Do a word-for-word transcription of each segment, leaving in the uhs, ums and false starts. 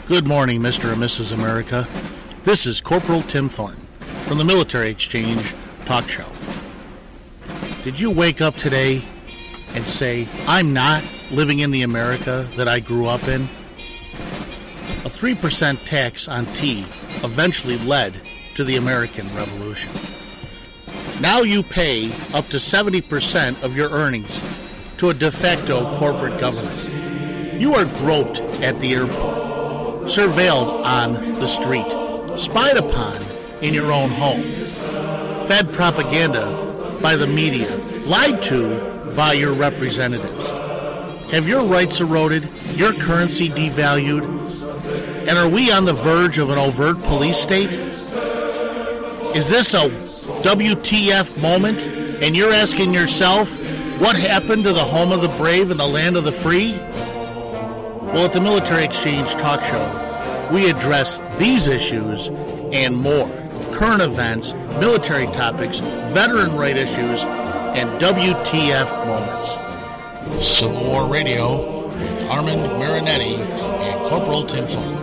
Good morning, Mister and Missus America. This is Corporal Tim Thornton from the Military Exchange Talk Show. Did you wake up today and say, I'm not living in the America that I grew up in? A three percent tax on tea eventually led to the American Revolution. Now you pay up to seventy percent of your earnings to a de facto corporate government. You are groped at the airport, surveilled on the street, spied upon in your own home, fed propaganda by the media, lied to by your representatives. Have your rights eroded, your currency devalued, and are we on the verge of an overt police state? Is this a W T F moment, and you're asking yourself, what happened to the home of the brave and the land of the free? Well, at the Military Exchange Talk Show, we address these issues and more. Current events, military topics, veteran right issues, and W T F moments. Civil War Radio with Armand Marinetti and Corporal Tim Thornton.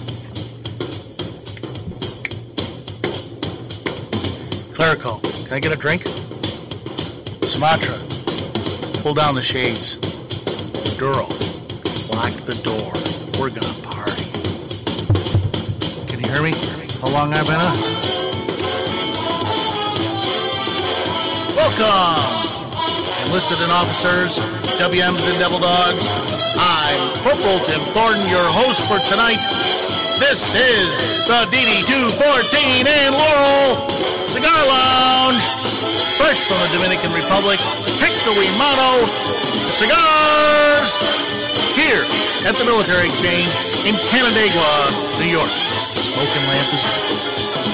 Clerico, can I get a drink? Sumatra, pull down the shades. Duro, lock the door. We're gonna party. Can you hear me? How long I've been up? Welcome! Enlisted and officers, W Ms and Devil Dogs. I'm Corporal Tim Thornton, your host for tonight. This is the D D two fourteen and Laurel Cigar Lounge. Fresh from the Dominican Republic, Hector Mano Cigars. Here at the Military Exchange in Canandaigua, New York. Smoking lamp is lit.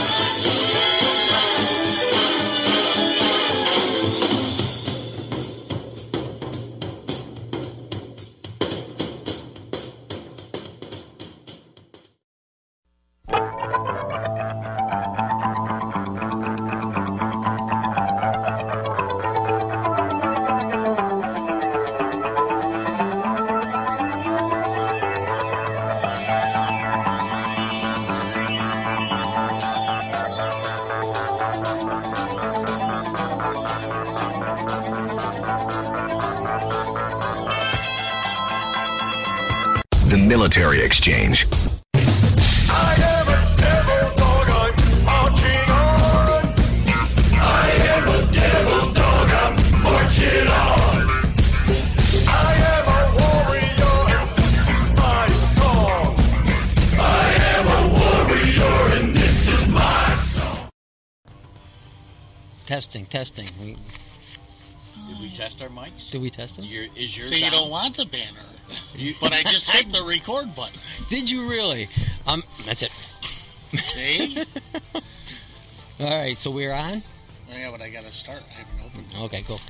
Military Exchange. I am a devil dog, I'm marching on. I am a devil dog, I'm marching on. I am a warrior and this is my song. I am a warrior and this is my song. Testing, testing. We, Did we test our mics? did we test them? Your, is your So you don't want the banner. You, but I just hit the record button. Did you really? Um, that's it. See? All right, so we're on? Oh, yeah, but I got to start. I haven't opened it. Okay, go.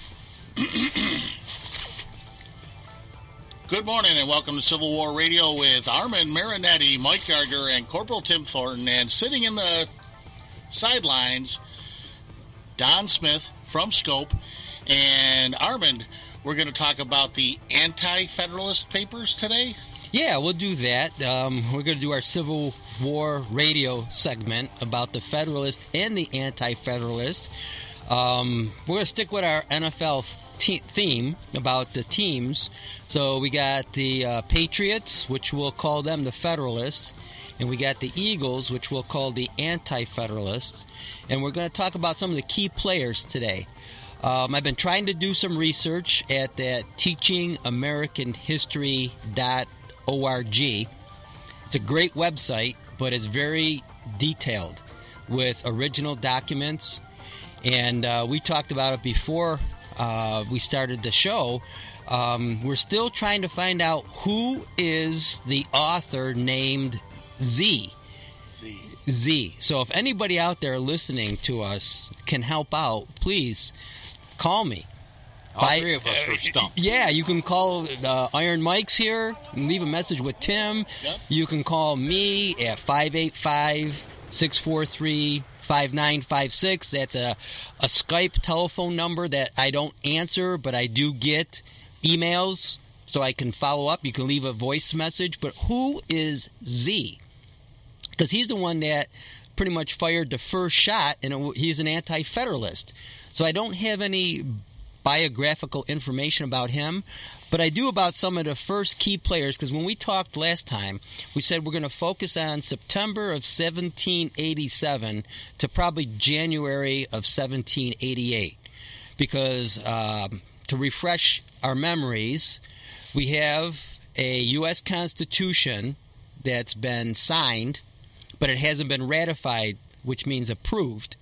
Good morning and welcome to Civil War Radio with Armand Marinetti, Mike Geiger, and Corporal Tim Thornton. And sitting in the sidelines, Don Smith from Scope. And Armand, we're going to talk about the Anti-Federalist Papers today. Yeah, we'll do that. Um, we're going to do our Civil War Radio segment about the Federalist and the Anti-Federalist. Um, we're going to stick with our N F L te- theme about the teams. So we got the uh, Patriots, which we'll call them the Federalists, and we got the Eagles, which we'll call the Anti-Federalists. And we're going to talk about some of the key players today. Um, I've been trying to do some research at that teaching american history dot org. It's a great website, but it's very detailed with original documents. And uh, we talked about it before uh, we started the show. Um, we're still trying to find out who is the author named Z. Z. Z. So if anybody out there listening to us can help out, please call me. All By, three of us were stumped. Yeah, you can call uh, Iron Mike's here and leave a message with Tim. Yep. You can call me at five eight five, six four three, five nine five six. That's a, a Skype telephone number that I don't answer, but I do get emails. so I can follow up. You can leave a voice message. But who is Z? Because he's the one that pretty much fired the first shot, and it, he's an anti-federalist. So I don't have any biographical information about him, but I do about some of the first key players, because when we talked last time, we said we're going to focus on September of seventeen eighty-seven to probably January of seventeen eighty-eight, because um, to refresh our memories, we have a U S Constitution that's been signed, but it hasn't been ratified, which means approved,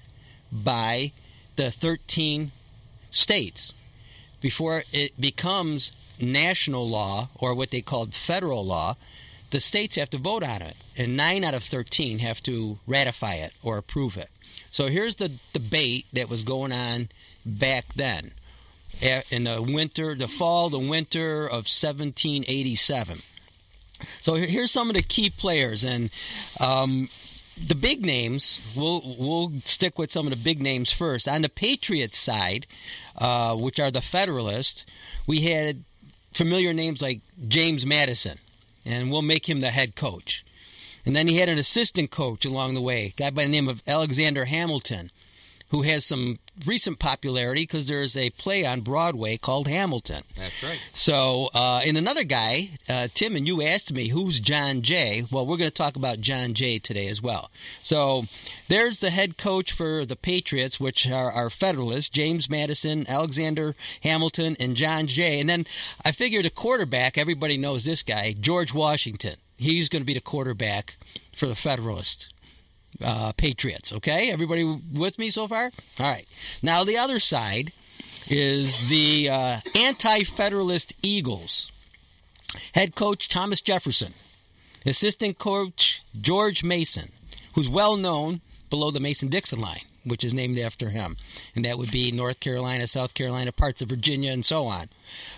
by the thirteen states. Before it becomes national law, or what they called federal law, the states have to vote on it, and nine out of thirteen have to ratify it or approve it. So here's the debate that was going on back then, in the winter, the fall, the winter of seventeen eighty-seven. So here's some of the key players, and um, the big names, we'll, we'll stick with some of the big names first. On the Patriots side, uh, which are the Federalists, we had familiar names like James Madison, and we'll make him the head coach. And then he had an assistant coach along the way, a guy by the name of Alexander Hamilton, who has some recent popularity because there's a play on Broadway called Hamilton. That's right. So, uh, and another guy, uh, Tim, and you asked me, who's John Jay? Well, we're going to talk about John Jay today as well. So there's the head coach for the Patriots, which are, are Federalists, James Madison, Alexander Hamilton, and John Jay. And then I figured a quarterback, everybody knows this guy, George Washington. He's going to be the quarterback for the Federalists. Uh, Patriots, okay? Everybody with me so far? All right. Now, the other side is the uh, anti-federalist Eagles. Head coach Thomas Jefferson. Assistant coach George Mason, who's well known below the Mason-Dixon line, which is named after him. And that would be North Carolina, South Carolina, parts of Virginia, and so on.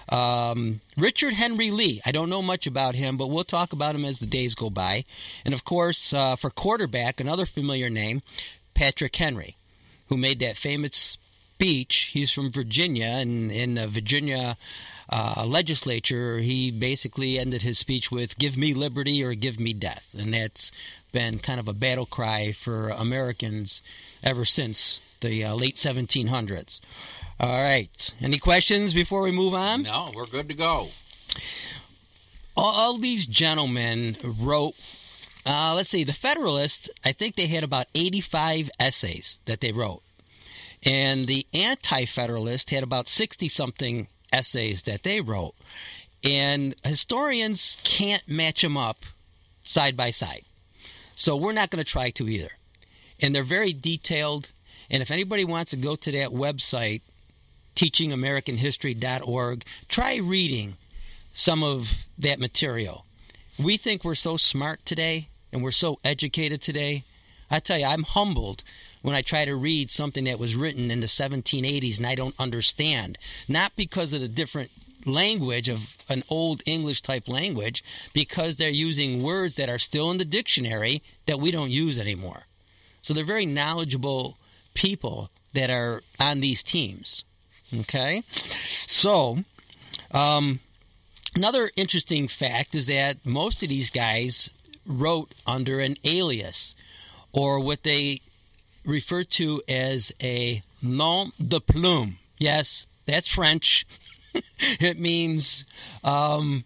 Um, Richard Henry Lee. I don't know much about him, but we'll talk about him as the days go by. And, of course, uh, for quarterback, another familiar name, Patrick Henry, who made that famous speech. He's from Virginia, and in the Virginia uh, legislature, he basically ended his speech with, "Give me liberty or give me death." And that's been kind of a battle cry for Americans ever since the uh, late seventeen hundreds. All right. Any questions before we move on? No, we're good to go. All, all these gentlemen wrote, uh, let's see, the Federalists, I think they had about eighty-five essays that they wrote. And the Anti-Federalist had about sixty-something essays that they wrote. And historians can't match them up side by side. So we're not going to try to either. And they're very detailed. And if anybody wants to go to that website, teaching american history dot org, try reading some of that material. We think we're so smart today and we're so educated today. I tell you, I'm humbled when I try to read something that was written in the seventeen eighties and I don't understand. Not because of the different language of an old English type language, because they're using words that are still in the dictionary that we don't use anymore. So they're very knowledgeable people that are on these teams. Okay? So, um, another interesting fact is that most of these guys wrote under an alias, or what they refer to as a nom de plume. Yes, that's French. It means um,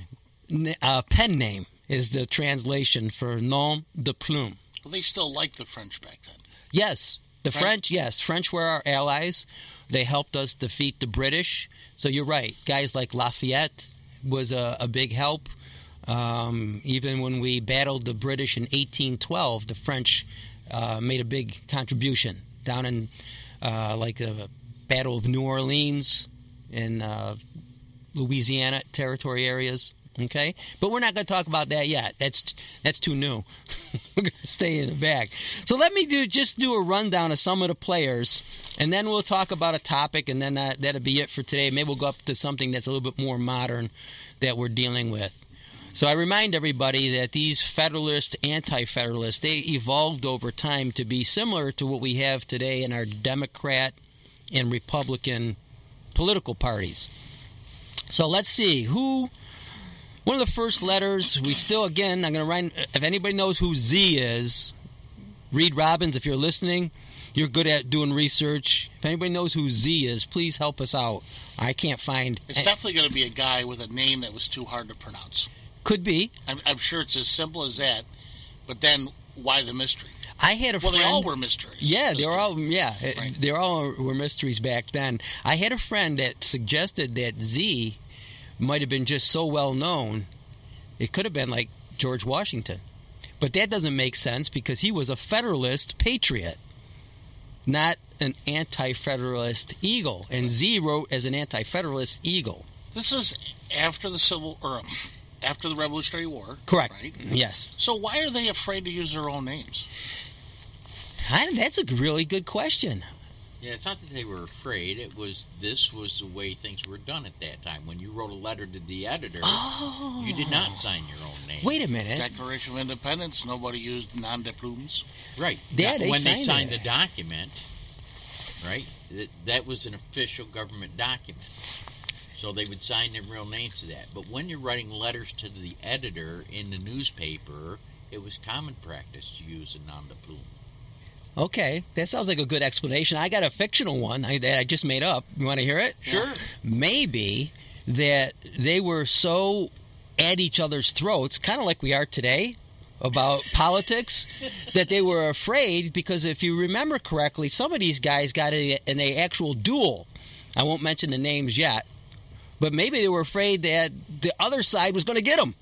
a pen name is the translation for nom de plume. Well, they still liked the French back then. Yes. The Right. French, yes. French were our allies. They helped us defeat the British. So you're right. Guys like Lafayette was a, a big help. Um, even when we battled the British in eighteen twelve, the French uh, made a big contribution down in uh, like the Battle of New Orleans in uh, Louisiana territory areas. Okay, but we're not going to talk about that yet. That's that's too new. We're going to stay in the back. So let me do just do a rundown of some of the players, and then we'll talk about a topic, and then that, that'll be it for today. Maybe we'll go up to something that's a little bit more modern that we're dealing with. So I remind everybody that these Federalist, Anti-Federalist, they evolved over time to be similar to what we have today in our Democrat and Republican political parties. So let's see who One of the first letters, we still, again, I'm going to write, if anybody knows who Z is, Reed Robbins, if you're listening, you're good at doing research. If anybody knows who Z is, please help us out. I can't find... It's any- definitely going to be a guy with a name that was too hard to pronounce. Could be. I'm, I'm sure it's as simple as that, but then why the mystery? I had a well, friend... they all were mysteries. Yeah, they were all, yeah, Right. they all were mysteries back then. I had a friend that suggested that Z might have been just so well known, it could have been like George Washington. But that doesn't make sense because he was a Federalist patriot, not an anti-Federalist eagle. And Z wrote as an anti-Federalist eagle. This is after the Civil, or um, after the Revolutionary War. Correct. Right? Yes. So why are they afraid to use their own names? I, that's a really good question. Yeah, it's not that they were afraid. It was this was the way things were done at that time. When you wrote a letter to the editor, Oh. you did not sign your own name. Wait a minute. Declaration of Independence, nobody used nom de plumes. Right. Yeah, Now, they when signed they signed it. the document, right, that, that was an official government document. So they would sign their real names to that. But when you're writing letters to the editor in the newspaper, it was common practice to use a nom de plume. Okay, that sounds like a good explanation. I got a fictional one I, that I just made up. You want to hear it? Sure. Maybe that they were so at each other's throats, kind of like we are today, about politics, that they were afraid because if you remember correctly, some of these guys got a, in an actual duel. I won't mention the names yet, but maybe they were afraid that the other side was going to get them.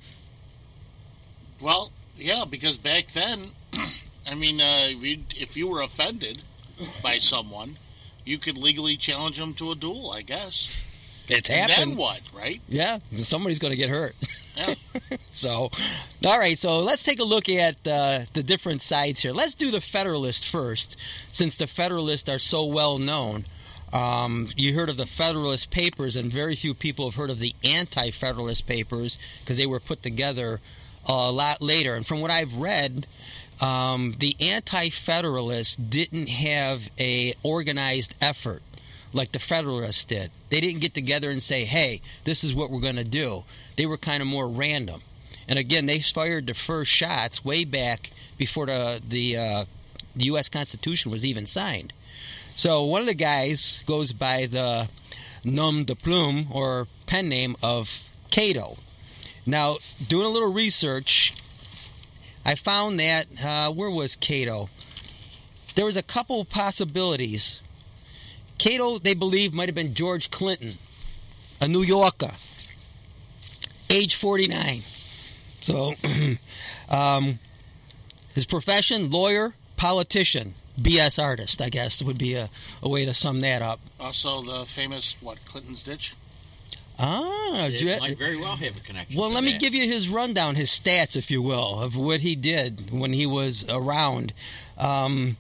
Well, yeah, because back then, I mean, uh, if you were offended by someone, you could legally challenge them to a duel, I guess. It's And happened. then what, right? Yeah, somebody's going to get hurt. Yeah. So, all right, so let's take a look at uh, the different sides here. Let's do the Federalist first, since the Federalists are so well known. Um, you heard of the Federalist Papers, and very few people have heard of the Anti-Federalist Papers because they were put together a lot later. And from what I've read, um, the Anti-Federalists didn't have a organized effort like the Federalists did. They didn't get together and say, hey, this is what we're going to do. They were kind of more random. And again, they fired the first shots way back before the, the uh, U S Constitution was even signed. So one of the guys goes by the nom de plume, or pen name, of Cato. Now, doing a little research, I found that, uh, where was Cato? There was a couple possibilities. Cato, they believe, might have been George Clinton, a New Yorker, age forty-nine. So, um, his profession, lawyer, politician, B S artist, I guess, would be a, a way to sum that up. Also, the famous, what, Clinton's Ditch? Ah, It ju- might very well have a connection. well, to let me that. give you his rundown, his stats, if you will, of what he did when he was around. Um,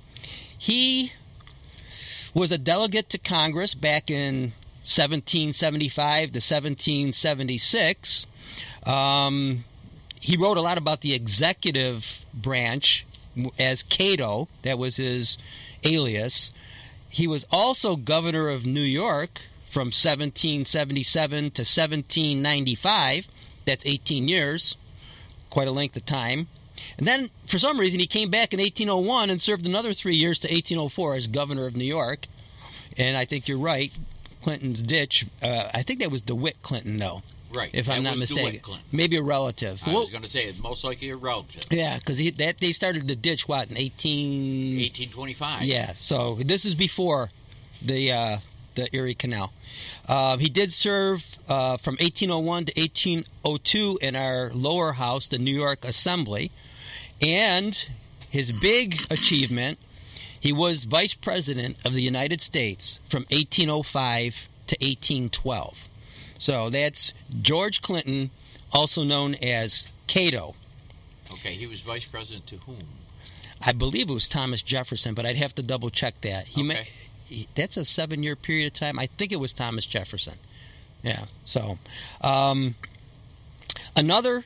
he was a delegate to Congress back in seventeen seventy-five to seventeen seventy-six. Um, he wrote a lot about the executive branch as Cato. That was his alias. He was also governor of New York from seventeen seventy-seven to seventeen ninety-five. That's eighteen years, quite a length of time. And then, for some reason, he came back in eighteen oh one and served another three years to eighteen oh four as governor of New York. And I think you're right, Clinton's Ditch. Uh, I think that was DeWitt Clinton, though. Right. If I'm that not was mistaken. DeWitt Clinton. Maybe a relative. I Well, was going to say it's most likely a relative. yeah, because that they started the ditch, what, in eighteen... eighteen twenty-five. Yeah, so this is before the uh, the Erie Canal. Uh, he did serve uh, from eighteen oh one to eighteen oh two in our lower house, the New York Assembly. And his big achievement, he was Vice President of the United States from eighteen oh five to eighteen twelve. So that's George Clinton, also known as Cato. Okay, he was vice president to whom? I believe it was Thomas Jefferson, but I'd have to double check that. He Okay. may, he, that's a seven-year period of time. I think it was Thomas Jefferson. Yeah. So, um, another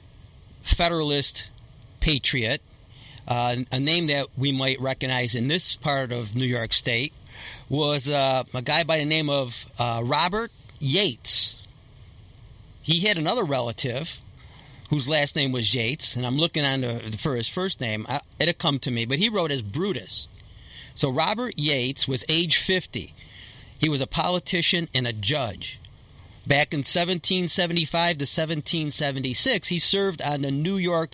Federalist patriot, uh, a name that we might recognize in this part of New York State, was uh, a guy by the name of uh, Robert Yates. he had another relative whose last name was Yates, and I'm looking on the, for his first name. I, it'll come to me, but he wrote as Brutus. So Robert Yates was age fifty. He was a politician and a judge. Back in seventeen seventy-five to seventeen seventy-six, he served on the New York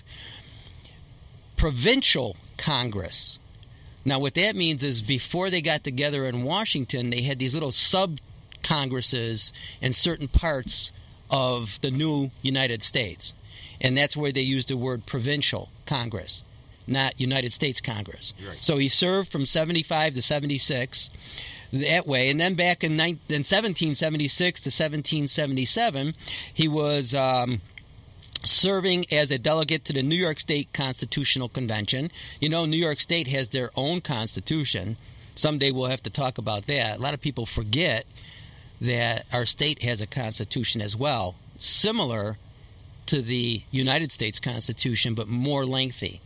Provincial Congress. Now, what that means is before they got together in Washington, they had these little sub-congresses in certain parts of the new United States. And that's where they used the word provincial Congress, not United States Congress. Right. So he served from seventy-five to seventy-six that way. And then back in, in seventeen seventy-six to seventeen seventy-seven, he was um, serving as a delegate to the New York State Constitutional Convention. You know, New York State has their own constitution. Someday we'll have to talk about that. A lot of people forget that our state has a constitution as well, similar to the United States Constitution, but more lengthy.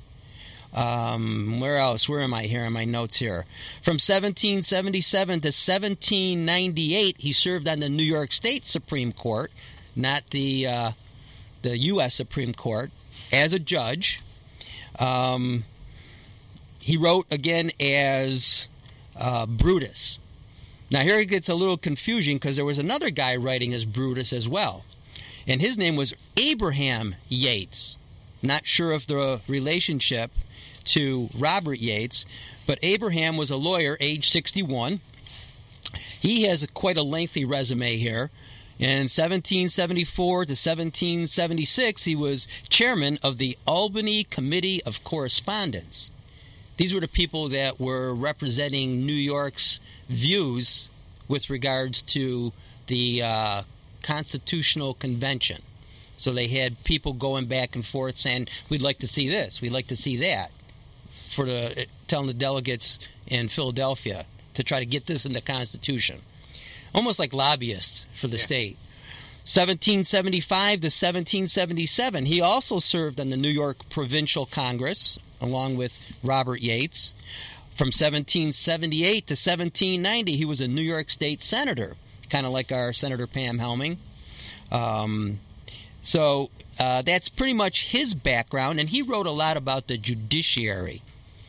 Um, where else? Where am I here in my notes here? From seventeen seventy-seven to seventeen ninety-eight, he served on the New York State Supreme Court, not the uh, the U S Supreme Court, as a judge. Um, he wrote again as uh, Brutus. Now here it gets a little confusing because there was another guy writing as Brutus as well. And his name was Abraham Yates. Not sure of the relationship to Robert Yates, but Abraham was a lawyer, age sixty-one. He has a, quite a lengthy resume here. In seventeen seventy-four to seventeen seventy-six, he was chairman of the Albany Committee of Correspondence. These were the people that were representing New York's views with regards to the uh, Constitutional Convention. So they had people going back and forth saying, we'd like to see this, we'd like to see that, for the telling the delegates in Philadelphia to try to get this in the Constitution. Almost like lobbyists for the Yeah. state. seventeen seventy-five to seventeen seventy-seven, he also served on the New York Provincial Congress, along with Robert Yates. From seventeen seventy-eight to seventeen ninety, he was a New York State Senator, kind of like our Senator Pam Helming. Um, so uh, that's pretty much his background, and he wrote a lot about the judiciary.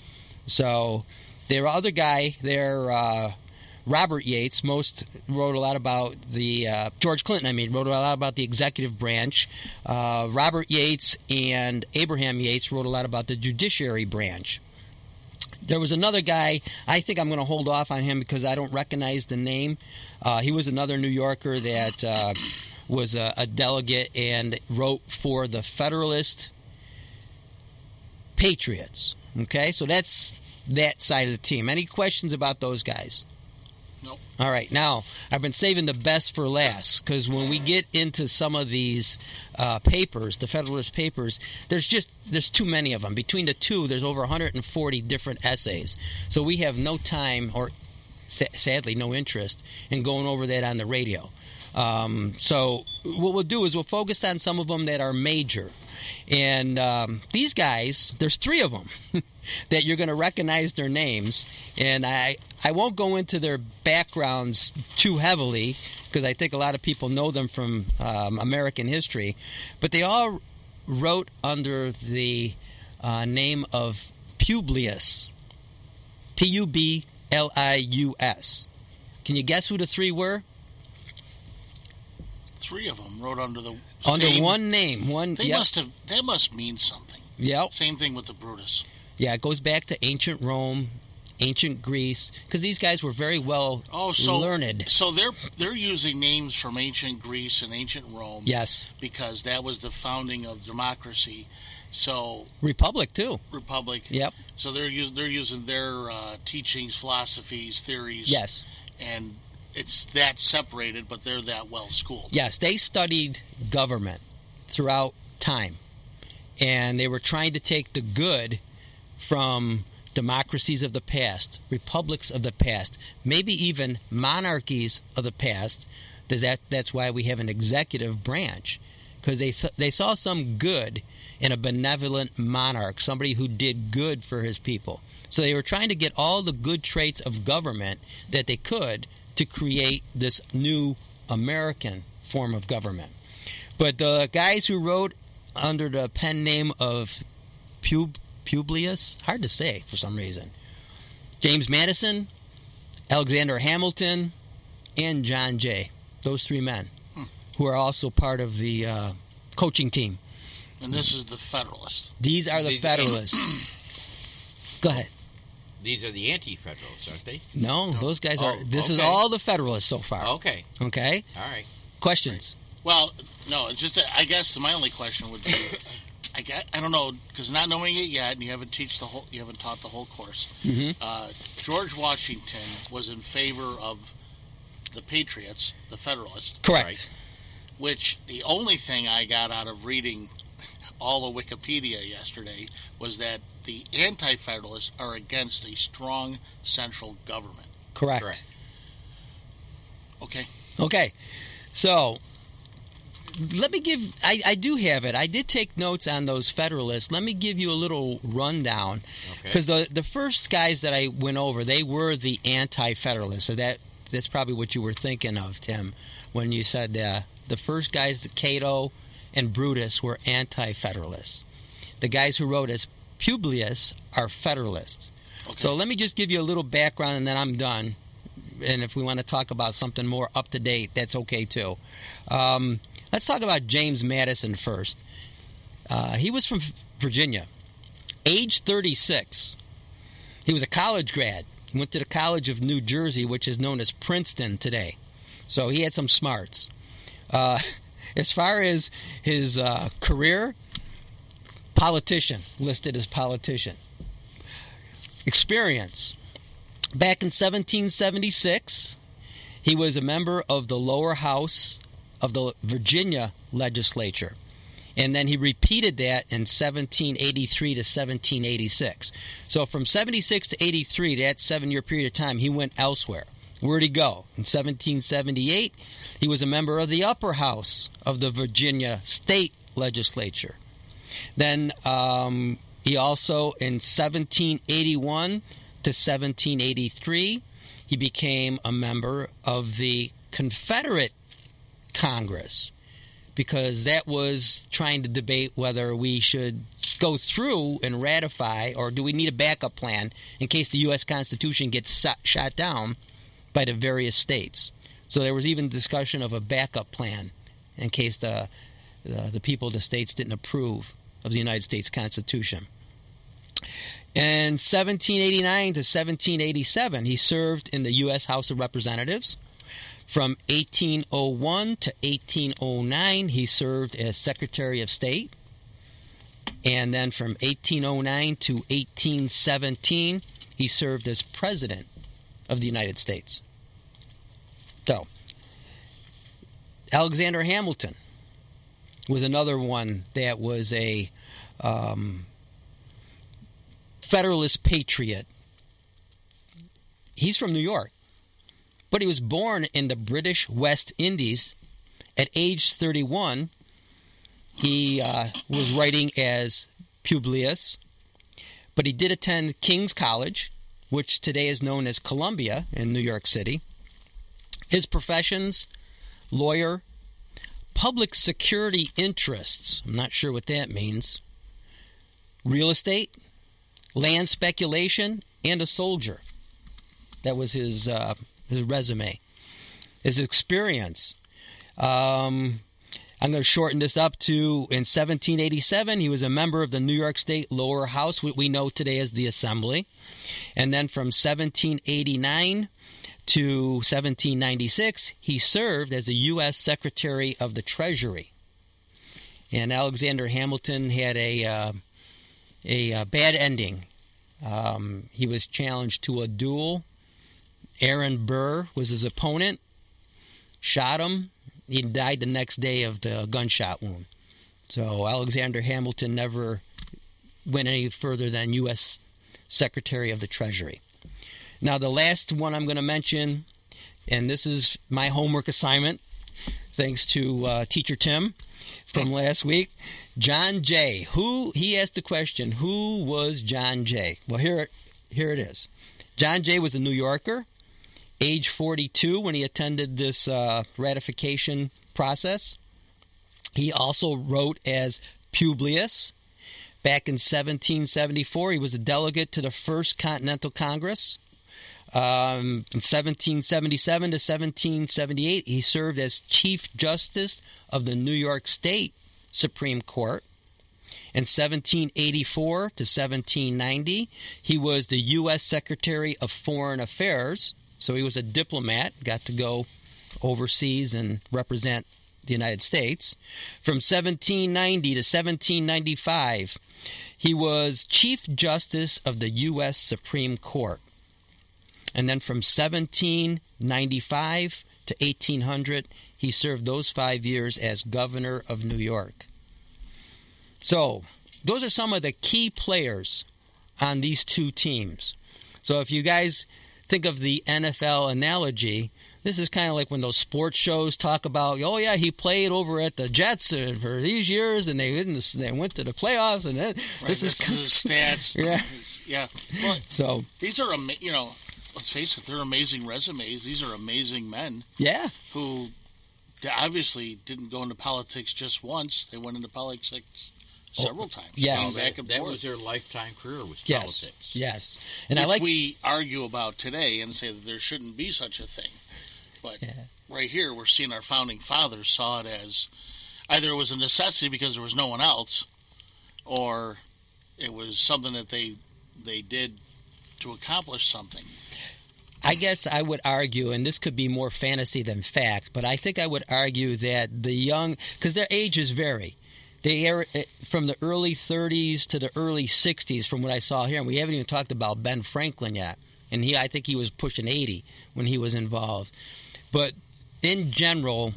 So their other guy there, uh, Robert Yates, most wrote a lot about the uh, George Clinton. I mean, wrote a lot about the executive branch. Uh, Robert Yates and Abraham Yates wrote a lot about the judiciary branch. There was another guy. I think I'm going to hold off on him because I don't recognize the name. Uh, he was another New Yorker that uh, was a, a delegate and wrote for the Federalist Patriots. Okay, so that's that side of the team. Any questions about those guys? Nope. All right, now, I've been saving the best for last, because when we get into some of these uh, papers, the Federalist Papers, there's just, there's too many of them. Between the two, there's over one hundred forty different essays. So we have no time, or sa- sadly, no interest in going over that on the radio. Um, so what we'll do is we'll focus on some of them that are major. And um, these guys, there's three of them that you're going to recognize their names. And I, I won't go into their backgrounds too heavily because I think a lot of people know them from um, American history. But they all wrote under the uh, name of Publius. P U B L I U S. Can you guess who the three were? Three of them wrote under the Under same, one name. One. They yep. must have. That must mean something. Yep. Same thing with the Brutus. Yeah, it goes back to ancient Rome, ancient Greece, because these guys were very well Oh, so learned. So they're they're using names from ancient Greece and ancient Rome. Yes. Because that was the founding of democracy. So Republic, too. Republic. Yep. So they're us- they're using their uh, teachings, philosophies, theories. Yes. And it's that separated, but they're that well schooled. Yes, they studied government throughout time. And they were trying to take the good from democracies of the past, republics of the past, maybe even monarchies of the past. That, that's why we have an executive branch, because they, th- they saw some good in a benevolent monarch, somebody who did good for his people. So they were trying to get all the good traits of government that they could to create this new American form of government. But the guys who wrote under the pen name of Pub- Publius, hard to say for some reason, James Madison, Alexander Hamilton, and John Jay. Those three men, hmm. who are also part of the uh, coaching team. And this is the Federalist. These are the These- Federalists. Go ahead. These are the anti-federalists, aren't they? No, those guys are. Oh, This is okay. all the Federalists so far. Okay. Okay. All right. Questions? Well, no, it's just, a, I guess my only question would be, I, guess, I don't know, because not knowing it yet, and you haven't teach the whole, you haven't taught the whole course. Mm-hmm. Uh, George Washington was in favor of the Patriots, the Federalists. Correct. Right. Which the only thing I got out of reading all of Wikipedia yesterday was that the anti-federalists are against a strong central government. Correct. Correct. Okay. Okay. So, let me give, I, I do have it. I did take notes on those Federalists. Let me give you a little rundown. Okay. Because the, the first guys that I went over, they were the anti-Federalists. So that that's probably what you were thinking of, Tim, when you said uh, the first guys, the Cato and Brutus, were anti-Federalists. The guys who wrote as Publius are Federalists. Okay. So let me just give you a little background, and then I'm done. And if we want to talk about something more up-to-date, that's okay, too. Um, let's talk about James Madison first. Uh, he was from Virginia. Age thirty-six. He was a college grad. He went to the College of New Jersey, which is known as Princeton today. So he had some smarts. Uh, as far as his uh, career, politician, listed as politician. Experience. Back in seventeen seventy-six, he was a member of the lower house of the Virginia legislature. And then he repeated that in seventeen eighty-three to seventeen eighty-six. So from seventy-six to eighty-three, that seven-year period of time, he went elsewhere. Where'd he go? In seventeen seventy-eight, he was a member of the upper house of the Virginia state legislature. Then um, he also, in seventeen eighty-one to seventeen eighty-three, he became a member of the Confederate Congress, because that was trying to debate whether we should go through and ratify, or do we need a backup plan in case the U S Constitution gets shot down by the various states. So there was even discussion of a backup plan in case the, the, the people of the states didn't approve of the United States Constitution. In seventeen eighty-nine to seventeen eighty-seven, he served in the U S House of Representatives. From eighteen oh one to eighteen oh nine, he served as Secretary of State. And then from eighteen oh nine to eighteen seventeen, he served as President of the United States. So, Alexander Hamilton was another one that was a um, Federalist patriot. He's from New York. But he was born in the British West Indies. At age thirty-one, he uh, was writing as Publius. But he did attend King's College, which today is known as Columbia in New York City. His professions, lawyer, public security interests, I'm not sure what that means, real estate, land speculation, and a soldier. That was his... Uh, his resume, his experience. Um, I'm going to shorten this up to, in seventeen eighty-seven, he was a member of the New York State Lower House, what we know today as the Assembly. And then from seventeen eighty-nine to seventeen ninety-six, he served as a U S Secretary of the Treasury. And Alexander Hamilton had a, uh, a uh, bad ending. Um, he was challenged to a duel. Aaron Burr was his opponent, shot him. He died the next day of the gunshot wound. So Alexander Hamilton never went any further than U S Secretary of the Treasury. Now, the last one I'm going to mention, and this is my homework assignment, thanks to uh, Teacher Tim from last week, John Jay. Who, he asked the question, who was John Jay? Well, here, here it is. John Jay was a New Yorker. Age forty-two when he attended this uh, ratification process. He also wrote as Publius. Back in seventeen seventy-four, he was a delegate to the First Continental Congress. Um, from seventeen seventy-seven to seventeen seventy-eight, he served as Chief Justice of the New York State Supreme Court. In seventeen eighty-four to seventeen ninety, he was the U S Secretary of Foreign Affairs. So he was a diplomat, got to go overseas and represent the United States. From seventeen ninety to seventeen ninety-five, he was Chief Justice of the U S Supreme Court. And then from seventeen ninety-five to eighteen hundred, he served those five years as governor of New York. So those are some of the key players on these two teams. So if you guys think of the N F L analogy, this is kind of like when those sports shows talk about, oh, yeah, he played over at the Jets for these years, and they didn't, they went to the playoffs, and then Right, this, this is, is his stats. Yeah. His- yeah. Well, so these are, ama- you know, let's face it, they're amazing resumes. These are amazing men yeah, who obviously didn't go into politics just once. They went into politics several times. yes. Going That, back and that forth. was their lifetime career, was yes, politics. yes, and Which I like we argue about today and say that there shouldn't be such a thing. But Yeah. right here, we're seeing our founding fathers saw it as either it was a necessity because there was no one else, or it was something that they they did to accomplish something. I guess I would argue, and this could be more fantasy than fact, but I think I would argue that the young, because their ages vary. They are from the early thirties to the early sixties, from what I saw here, and we haven't even talked about Ben Franklin yet. And he, I think he was pushing eighty when he was involved. But in general,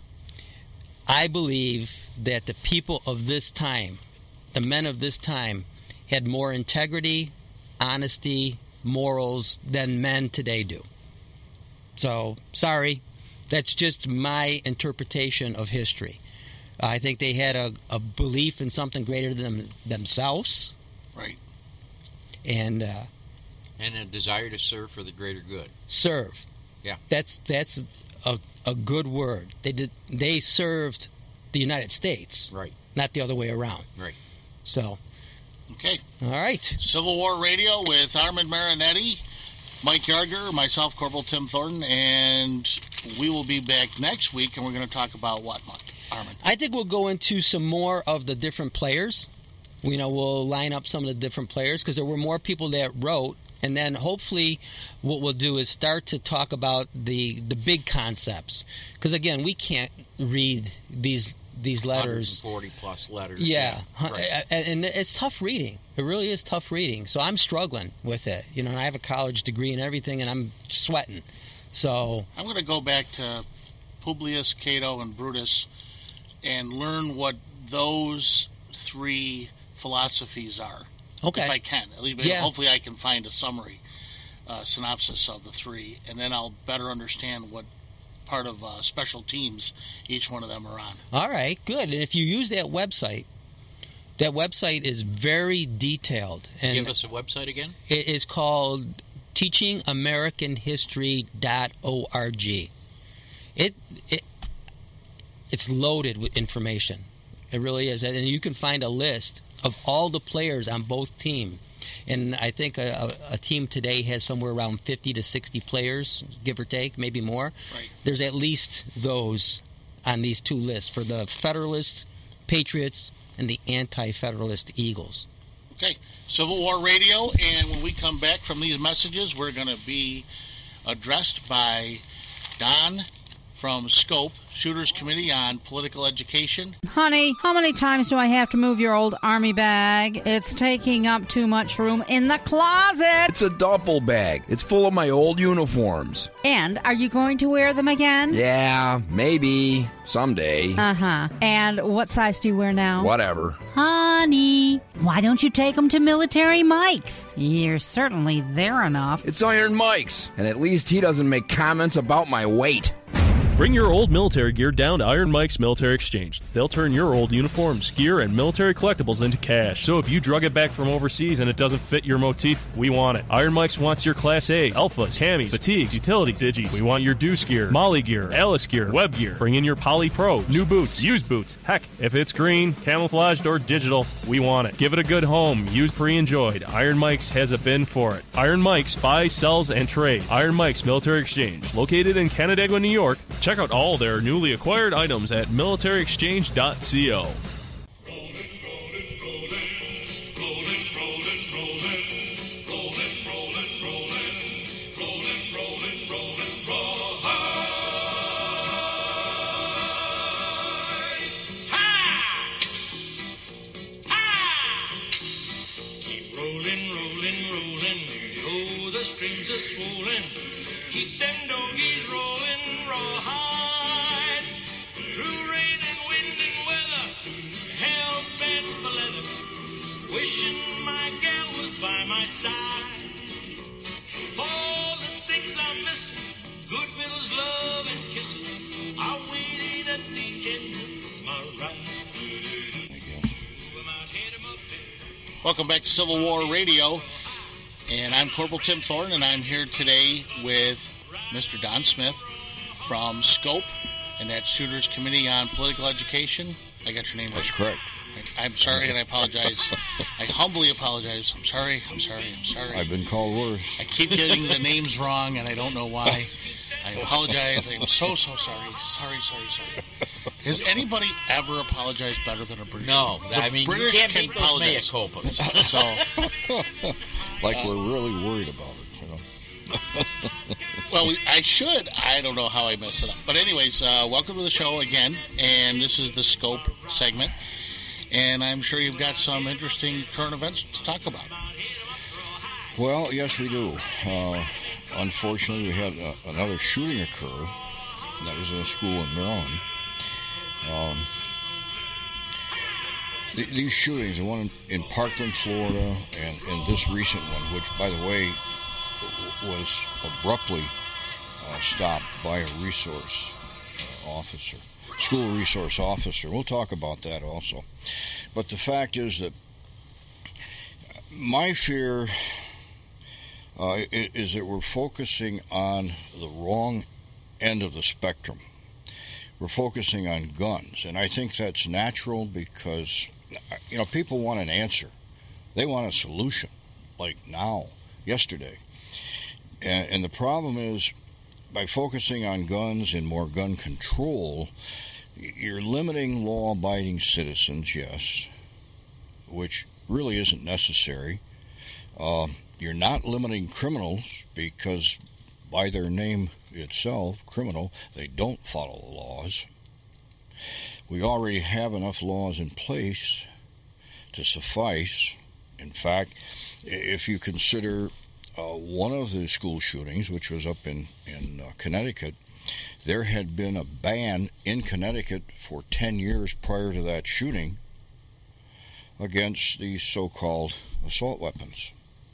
I believe that the people of this time, the men of this time, had more integrity, honesty, morals than men today do. So, sorry, that's just my interpretation of history. I think they had a, a belief in something greater than themselves, Right. and uh, And a desire to serve for the greater good. serve. Yeah. That's that's a, a good word. They did they served the United States, Right, not the other way around. right. So, Okay. all right. Civil War Radio with Armin Marinetti, Mike Yarger, myself, Corporal Tim Thornton, and we will be back next week, and we're going to talk about what, Mike? Armin? I think we'll go into some more of the different players. You know, we'll line up some of the different players because there were more people that wrote. And then hopefully what we'll do is start to talk about the the big concepts. Because, again, we can't read these these letters. one hundred forty plus letters. Yeah, Right. and it's tough reading. It really is tough reading. So I'm struggling with it. You know, and I have a college degree and everything, and I'm sweating. So I'm going to go back to Publius, Cato, and Brutus and learn what those three philosophies are. okay, If I can. At least, Yeah. hopefully I can find a summary, uh, synopsis of the three, and then I'll better understand what part of uh, special teams each one of them are on. all right, good. And if you use that website, that website is very detailed, and Give us a website again. it is called teaching american history dot org. It it it's loaded with information. It really is, and you can find a list of all the players on both teams. And I think a, a, a team today has somewhere around fifty to sixty players, give or take, maybe more. Right. There's at least those on these two lists for the Federalist Patriots and the Anti-Federalist Eagles. Okay, Civil War Radio, and when we come back from these messages, we're going to be addressed by Don from SCOPE, Shooters Committee on Political Education. Honey, how many times do I have to move your old army bag? It's taking up too much room in the closet. It's a duffel bag. It's full of my old uniforms. And are you going to wear them again? Yeah, maybe. Someday. Uh-huh. And what size do you wear now? Whatever. Honey, why don't you take them to Military Mike's? You're certainly there enough. It's Iron Mike's, and at least he doesn't make comments about my weight. Bring your old military gear down to Iron Mike's Military Exchange. They'll turn your old uniforms, gear, and military collectibles into cash. So if you drug it back from overseas and it doesn't fit your motif, we want it. Iron Mike's wants your Class A's, Alphas, Hammies, Fatigues, Utilities, Digis. We want your Deuce gear, Molly gear, Alice gear, Web gear. Bring in your Poly Pros, new boots, used boots. Heck, if it's green, camouflaged, or digital, we want it. Give it a good home. Used, pre-enjoyed. Iron Mike's has a bin for it. Iron Mike's buys, sells, and trades. Iron Mike's Military Exchange, located in Canandaigua, New York. Check out all their newly acquired items at military exchange dot co. Streams are swollen, keep them doggies rolling rawhide. Through rain and wind and weather, hell bent for leather, wishing my gal was by my side. All the things I'm missing, good vittles, love and kissing, are waiting at the end of my ride. Welcome back to Civil War Radio. And I'm Corporal Tim Thorne, and I'm here today with Mister Don Smith from SCOPE, and that's Shooters Committee on Political Education. I got your name right. That's correct. I'm sorry, and I apologize. I humbly apologize. I'm sorry, I'm sorry, I'm sorry. I've been called worse. I keep getting the names wrong, and I don't know why. I apologize. I'm so, so sorry. Sorry, sorry, sorry. Has anybody ever apologized better than a British? No. The I mean, British you can't can beat those mea apologize. culpas. So, like we're really worried about it, you know. well, we, I should. I don't know how I messed it up. But anyways, uh, welcome to the show again. And this is the SCOPE segment. And I'm sure you've got some interesting current events to talk about. Well, yes, we do. Uh, unfortunately, we had uh, another shooting occur. And that was in a school in Maryland. Um, th- these shootings, the one in, in Parkland, Florida, and, and this recent one, which, by the way, w- was abruptly uh, stopped by a resource uh, officer, school resource officer. We'll talk about that also. But the fact is that my fear uh, is that we're focusing on the wrong end of the spectrum. We're focusing on guns, and I think that's natural because, you know, people want an answer. They want a solution, like now, yesterday. And, and the problem is, by focusing on guns and more gun control, you're limiting law-abiding citizens, yes, which really isn't necessary. Uh, you're not limiting criminals because, by their name itself, criminal, they don't follow the laws. We already have enough laws in place to suffice. In fact, if you consider uh, one of the school shootings, which was up in, in uh, Connecticut, there had been a ban in Connecticut for ten years prior to that shooting against these so-called assault weapons.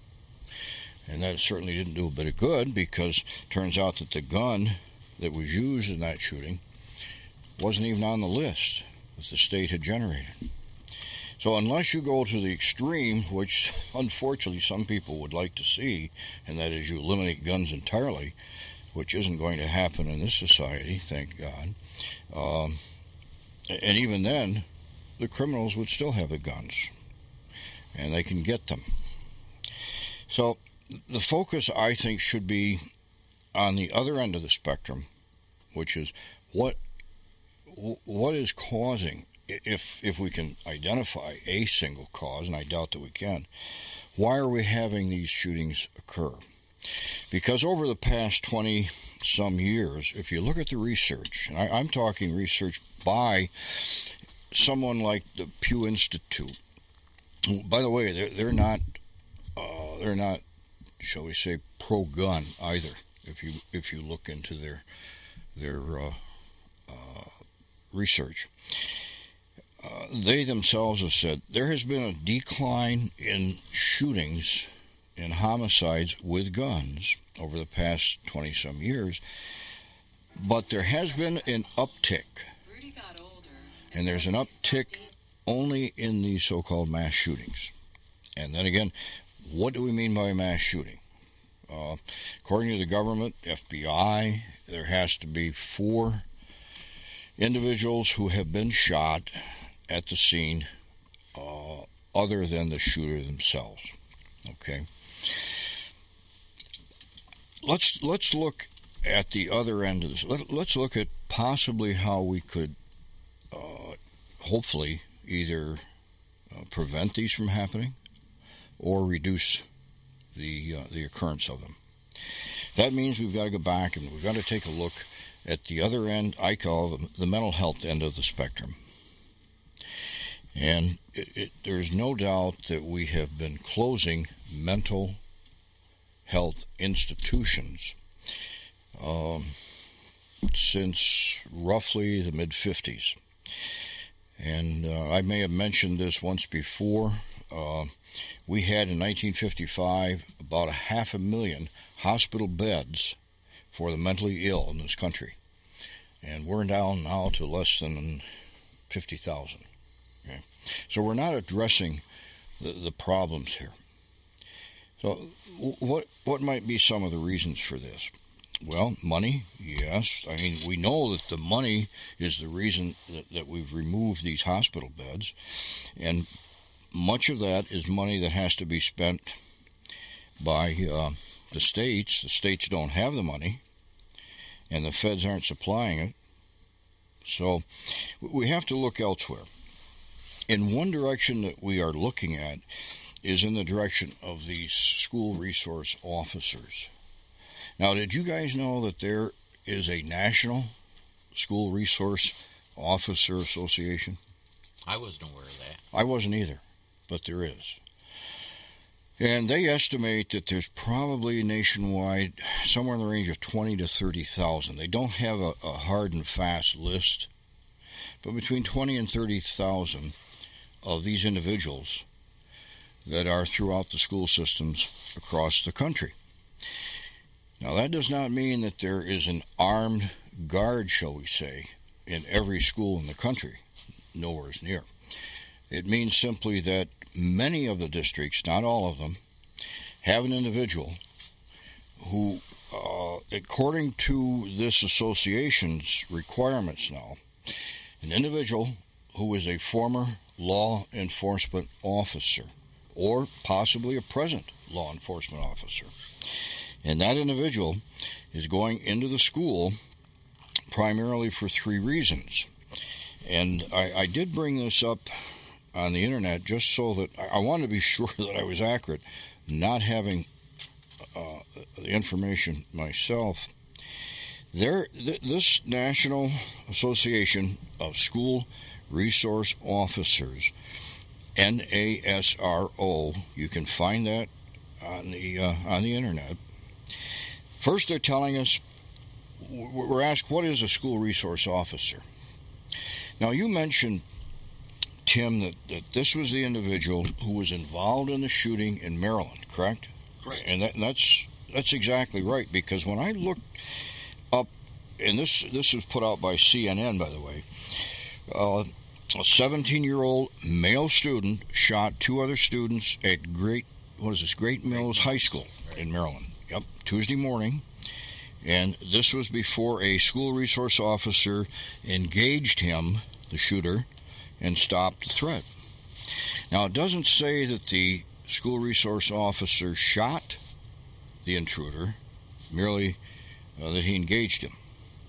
And that certainly didn't do a bit of good because it turns out that the gun that was used in that shooting wasn't even on the list that the state had generated. So unless you go to the extreme, which unfortunately some people would like to see, and that is you eliminate guns entirely, which isn't going to happen in this society, thank God. Um, and even then, the criminals would still have the guns, and they can get them. So the focus, I think, should be on the other end of the spectrum, which is what what is causing, if if we can identify a single cause, and I doubt that we can, why are we having these shootings occur? Because over the past twenty-some years, if you look at the research, and I, I'm talking research by someone like the Pew Institute. By the way, they're, they're not uh, they're not, shall we say, pro-gun either. If you if you look into their their uh, uh, research, uh, they themselves have said there has been a decline in shootings and homicides with guns over the past twenty-some years, But there has been an uptick, and there's an uptick only in these so-called mass shootings. And then again, what do we mean by a mass shooting? Uh, according to the government, F B I, there has to be four individuals who have been shot at the scene uh, other than the shooter themselves. Okay. Let's let's look at the other end of this. Let, let's look at possibly how we could uh, hopefully either uh, prevent these from happening or reduce the uh, the occurrence of them. That means we've got to go back and we've got to take a look at the other end, I call the, the mental health end of the spectrum. And it, it, there's no doubt that we have been closing mental health institutions um, since roughly the mid-fifties. And uh, I may have mentioned this once before. Uh, we had in nineteen fifty-five about a half a million hospital beds for the mentally ill in this country. And we're down now to less than fifty thousand. Okay? So we're not addressing the, the problems here. So what what might be some of the reasons for this? Well, money, yes. I mean, we know that the money is the reason that, that we've removed these hospital beds. And much of that is money that has to be spent by uh, the states. The states don't have the money, and the feds aren't supplying it. So we have to look elsewhere. In one direction that we are looking at is in the direction of these school resource officers. Now, did you guys know that there is a National School Resource Officer Association? I wasn't aware of that. I wasn't either, but there is. And they estimate that there's probably nationwide somewhere in the range of twenty to thirty thousand. They don't have a, a hard and fast list, but between twenty and thirty thousand of these individuals that are throughout the school systems across the country. Now, that does not mean that there is an armed guard, shall we say, in every school in the country. Nowhere near. It means simply that many of the districts, not all of them, have an individual who, uh, according to this association's requirements now, an individual who is a former law enforcement officer or possibly a present law enforcement officer. And that individual is going into the school primarily for three reasons. And I, I did bring this up on the internet just so that I wanted to be sure that I was accurate, not having uh, the information myself. There, th- this National Association of School Resource Officers, N A S R O, you can find that on the uh, on the internet. First, they're telling us, we're asked, what is a school resource officer? Now, you mentioned, Tim, that, that this was the individual who was involved in the shooting in Maryland, correct? Correct. And, that, and that's that's exactly right, because when I looked up, and this this was put out by C N N, by the way, uh, a seventeen-year-old male student shot two other students at Great, what is this, Great Mills High School in Maryland. Yep, Tuesday morning. And this was before a school resource officer engaged him, the shooter, and stopped the threat. Now, it doesn't say that the school resource officer shot the intruder, merely uh, that he engaged him.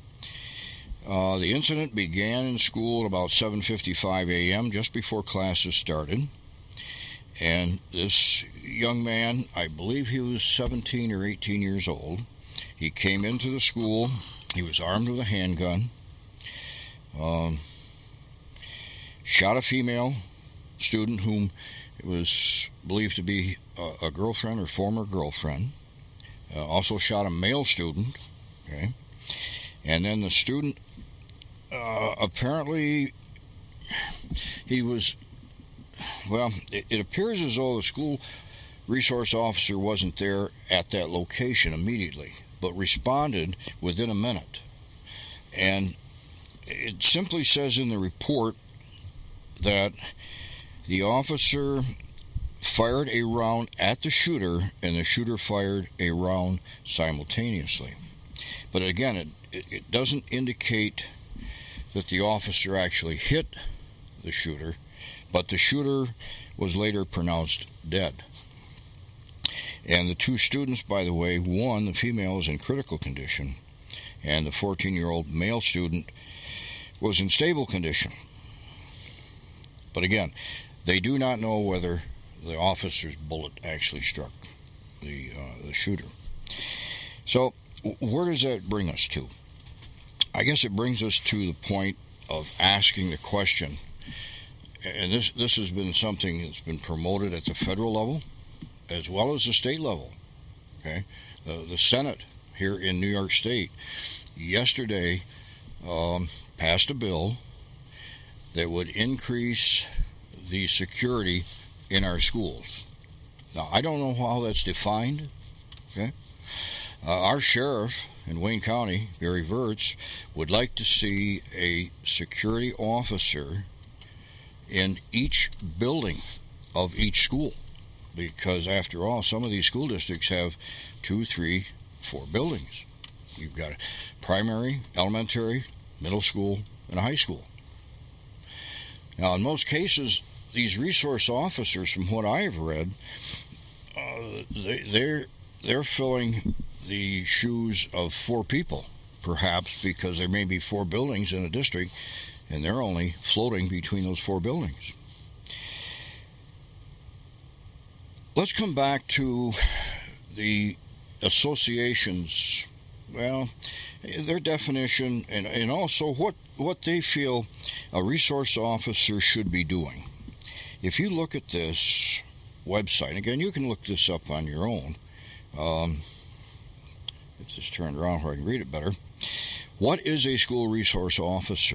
Uh, the incident began in school at about seven fifty-five a.m., just before classes started. And this young man, I believe he was seventeen or eighteen years old. He came into the school. He was armed with a handgun. Um, shot a female student whom it was believed to be a, a girlfriend or former girlfriend. Uh, also shot a male student. Okay. And then the student, uh, apparently, he was... Well, it, it appears as though the school resource officer wasn't there at that location immediately, but responded within a minute. And it simply says in the report that the officer fired a round at the shooter, and the shooter fired a round simultaneously. But again, it, it, it doesn't indicate that the officer actually hit the shooter, but the shooter was later pronounced dead. And the two students, by the way, one, the female, is in critical condition, and the fourteen-year-old male student was in stable condition. But again, they do not know whether the officer's bullet actually struck the uh, the shooter. So where does that bring us to? I guess it brings us to the point of asking the question, and this this has been something that's been promoted at the federal level as well as the state level. Okay, uh, the Senate here in New York State yesterday um, passed a bill that would increase the security in our schools. Now, I don't know how that's defined. Okay, uh, our sheriff in Wayne County, Barry Virts, would like to see a security officer in each building of each school, because after all, some of these school districts have two, three, four buildings. You've got a primary, elementary, middle school, and a high school. Now, in most cases, these resource officers, from what I've read, uh, they, they're they're filling the shoes of four people, perhaps, because there may be four buildings in a district, and they're only floating between those four buildings. Let's come back to the associations, well, their definition, and, and also what, what they feel a resource officer should be doing. If you look at this website, again, you can look this up on your own. Um, if this turned around where I can read it better. What is a school resource officer?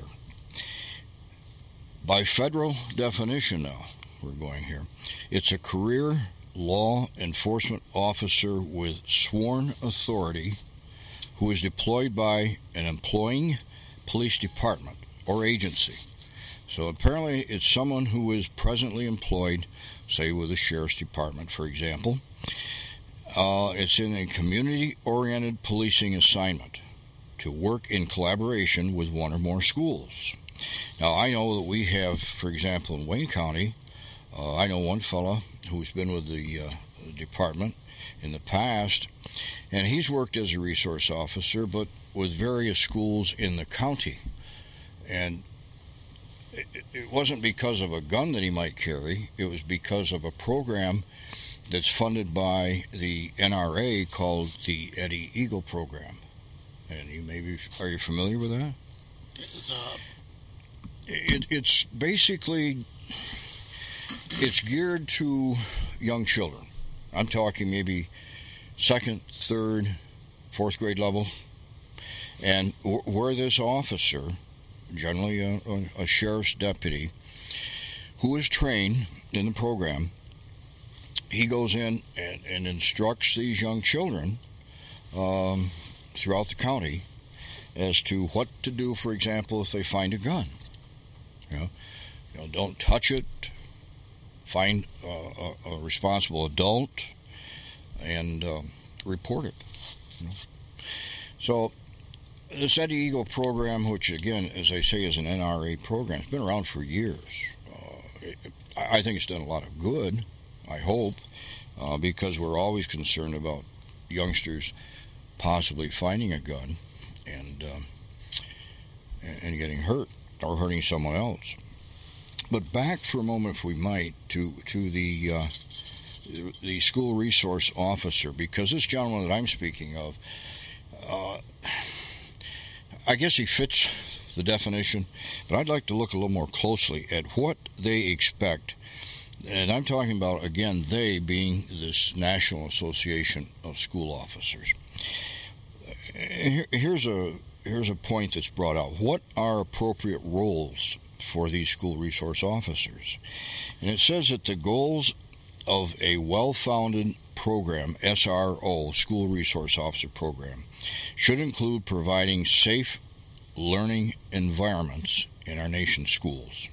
By federal definition now, we're going here, it's a career law enforcement officer with sworn authority who is deployed by an employing police department or agency. So apparently it's someone who is presently employed, say with the sheriff's department, for example. Uh, it's in a community-oriented policing assignment to work in collaboration with one or more schools. Now, I know that we have, for example, in Wayne County, uh, I know one fella who's been with the uh, department in the past, and he's worked as a resource officer, but with various schools in the county. And it, it wasn't because of a gun that he might carry, it was because of a program that's funded by the N R A called the Eddie Eagle Program. And you maybe, are you familiar with that? It's, uh, it, it's basically, it's geared to young children. I'm talking maybe second, third, fourth grade level. And where this officer, generally a, a, a sheriff's deputy, who is trained in the program, he goes in and, and instructs these young children um, throughout the county as to what to do, for example, if they find a gun. You know, you know don't touch it, find uh, a, a responsible adult, and um, report it. You know. So this Eddie Eagle program, which again, as I say, is an N R A program, it's been around for years. Uh, it, I think it's done a lot of good, I hope, uh, because we're always concerned about youngsters possibly finding a gun and um, and getting hurt or hurting someone else. But back for a moment, if we might, to to the uh, the school resource officer, because this gentleman that I'm speaking of, uh, I guess he fits the definition, but I'd like to look a little more closely at what they expect. And I'm talking about, again, they being this National Association of School Officers. Here's a here's a point that's brought out. What are appropriate roles for these school resource officers? And it says that the goals of a well-founded program, S R O, School Resource Officer Program, should include providing safe learning environments in our nation's schools.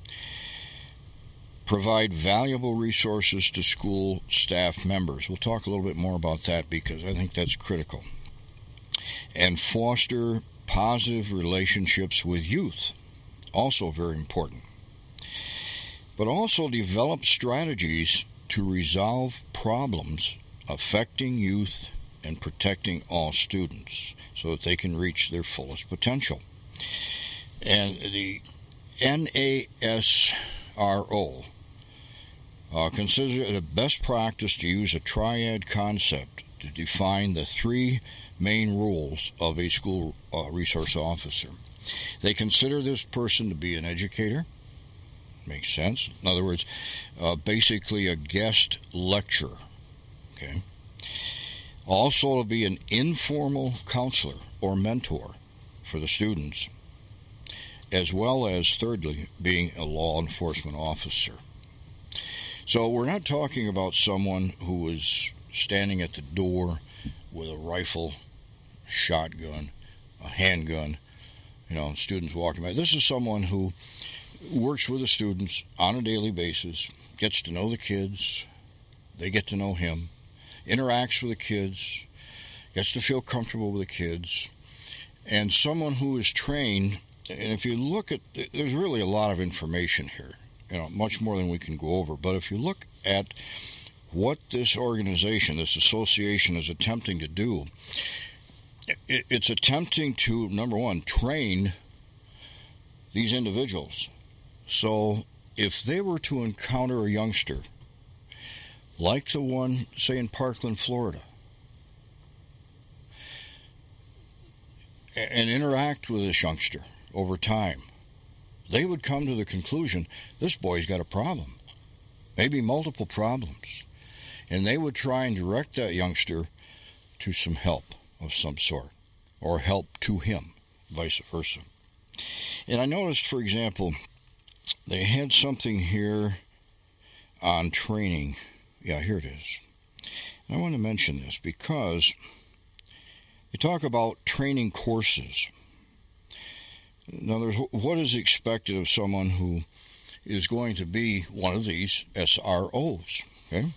Provide valuable resources to school staff members. We'll talk a little bit more about that because I think that's critical. And foster positive relationships with youth. Also very important. But also develop strategies to resolve problems affecting youth and protecting all students so that they can reach their fullest potential. And the N A S R O uh, considers it a best practice to use a triad concept to define the three main roles of a school uh, resource officer. They consider this person to be an educator. Makes sense. In other words, uh, basically a guest lecturer. Okay. Also to be an informal counselor or mentor for the students, as well as, thirdly, being a law enforcement officer. So we're not talking about someone who is standing at the door with a rifle, shotgun, a handgun, you know, students walking by. This is someone who works with the students on a daily basis, gets to know the kids, they get to know him, interacts with the kids, gets to feel comfortable with the kids, and someone who is trained. And if you look at, there's really a lot of information here, you know, much more than we can go over. But if you look at what this organization, this association is attempting to do, it's attempting to, number one, train these individuals. So if they were to encounter a youngster like the one, say, in Parkland, Florida, and interact with this youngster over time, they would come to the conclusion, this boy's got a problem, maybe multiple problems, and they would try and direct that youngster to some help of some sort, or help to him, vice versa. And I noticed, for example, they had something here on training. Yeah, here it is. And I want to mention this because they talk about training courses. Now, there's what is expected of someone who is going to be one of these S R Os. Okay,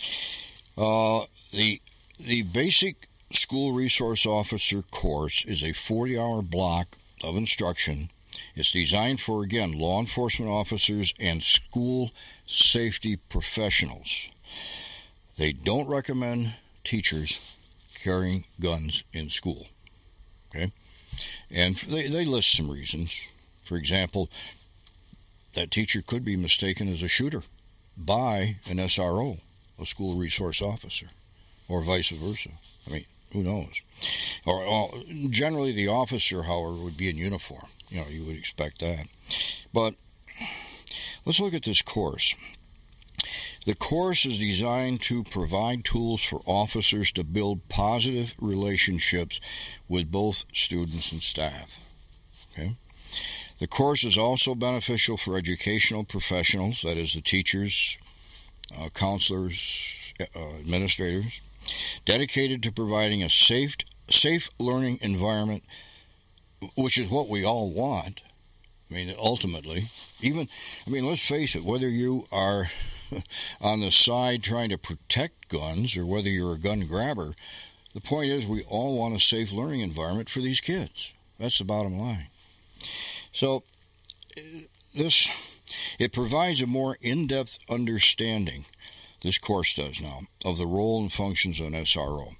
uh, the the basic school resource officer course is a forty-hour block of instruction. It's designed for, again, law enforcement officers and school safety professionals. They don't recommend teachers carrying guns in school. Okay? And they, they list some reasons. For example, that teacher could be mistaken as a shooter by an S R O, a school resource officer, or vice versa. I mean, who knows? Or, or generally, the officer, however, would be in uniform. You know, you would expect that. But let's look at this course. The course is designed to provide tools for officers to build positive relationships with both students and staff. Okay? The course is also beneficial for educational professionals, that is, the teachers, uh, counselors, uh, administrators, dedicated to providing a safe, safe learning environment, which is what we all want. I mean, ultimately, even, I mean, let's face it, whether you are on the side trying to protect guns or whether you're a gun grabber, the point is we all want a safe learning environment for these kids. That's the bottom line. So, this, it provides a more in-depth understanding, this course does now, of the role and functions of an S R O.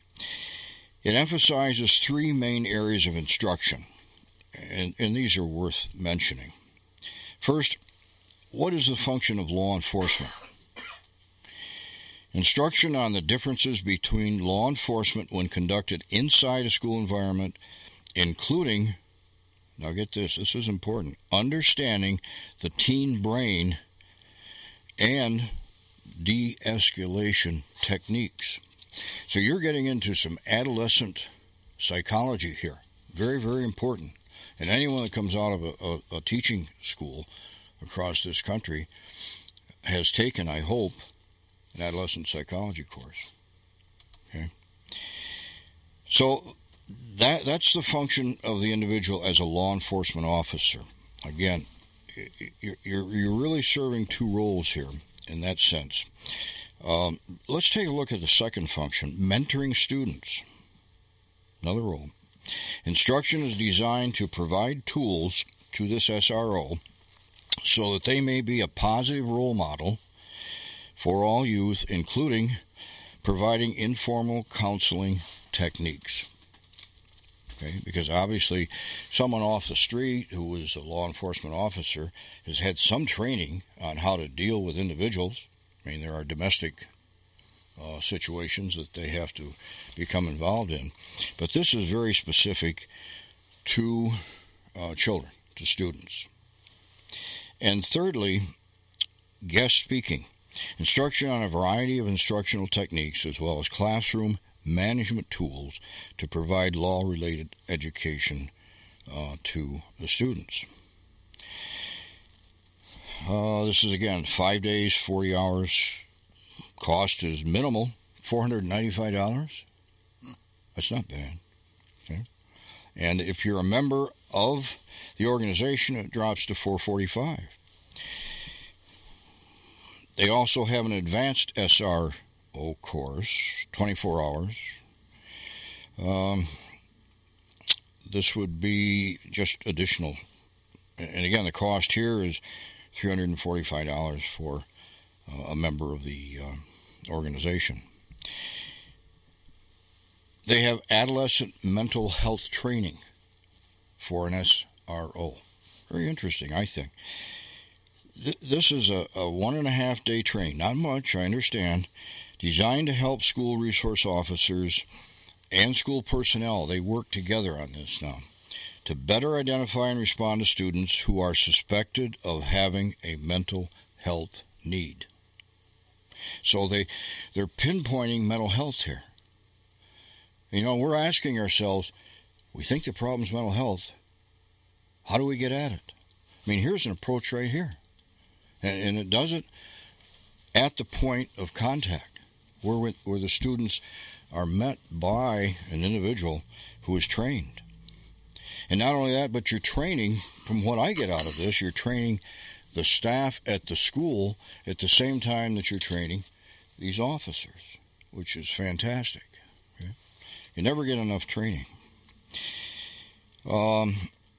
It emphasizes three main areas of instruction, and, and these are worth mentioning. First, what is the function of law enforcement? Instruction on the differences between law enforcement when conducted inside a school environment, including, now get this, this is important, understanding the teen brain and de-escalation techniques. So you're getting into some adolescent psychology here. Very, very important. And anyone that comes out of a, a, a teaching school across this country has taken, I hope, an adolescent psychology course. Okay. So that that's the function of the individual as a law enforcement officer. Again, you're, you're, you're really serving two roles here in that sense. Um, let's take a look at the second function, mentoring students. Another role. Instruction is designed to provide tools to this S R O so that they may be a positive role model for all youth, including providing informal counseling techniques. Okay? Because obviously someone off the street who is a law enforcement officer has had some training on how to deal with individuals. I mean, there are domestic uh, situations that they have to become involved in. But this is very specific to uh, children, to students. And thirdly, guest speaking. Instruction on a variety of instructional techniques as well as classroom management tools to provide law-related education uh, to the students. Uh, this is, again, five days, forty hours. Cost is minimal, four hundred ninety-five dollars. That's not bad. Okay. And if you're a member of the organization, it drops to four hundred forty-five dollars. They also have an advanced S R O course, twenty-four hours. Um, this would be just additional. And again, the cost here is three hundred forty-five dollars for uh, a member of the uh, organization. They have adolescent mental health training for an S R O. Very interesting, I think. Th- this is a, a one and a half day training. Not much, I understand. Designed to help school resource officers and school personnel. They work together on this now. To better identify and respond to students who are suspected of having a mental health need. So they, they're pinpointing mental health here. You know, we're asking ourselves, we think the problem's mental health. How do we get at it? I mean, here's an approach right here. And, and it does it at the point of contact, where, we, where the students are met by an individual who is trained. And not only that, but you're training, from what I get out of this, you're training the staff at the school at the same time that you're training these officers, which is fantastic. Okay? You never get enough training. Um,